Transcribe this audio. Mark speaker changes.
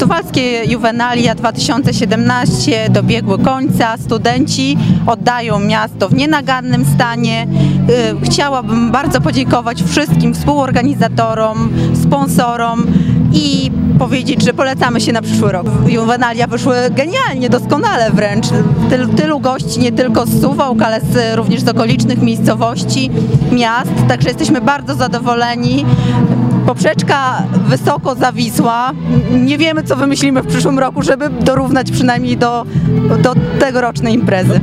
Speaker 1: Suwalskie Juwenalia 2017 dobiegły końca. Studenci oddają miasto w nienagannym stanie. Chciałabym bardzo podziękować wszystkim współorganizatorom, sponsorom i powiedzieć, że polecamy się na przyszły rok. Juwenalia wyszły genialnie, doskonale wręcz. Tylu gości nie tylko z Suwałk, ale również z okolicznych miejscowości, miast, także jesteśmy bardzo zadowoleni. Poprzeczka wysoko zawisła. Nie wiemy, co wymyślimy w przyszłym roku, żeby dorównać przynajmniej do tegorocznej imprezy.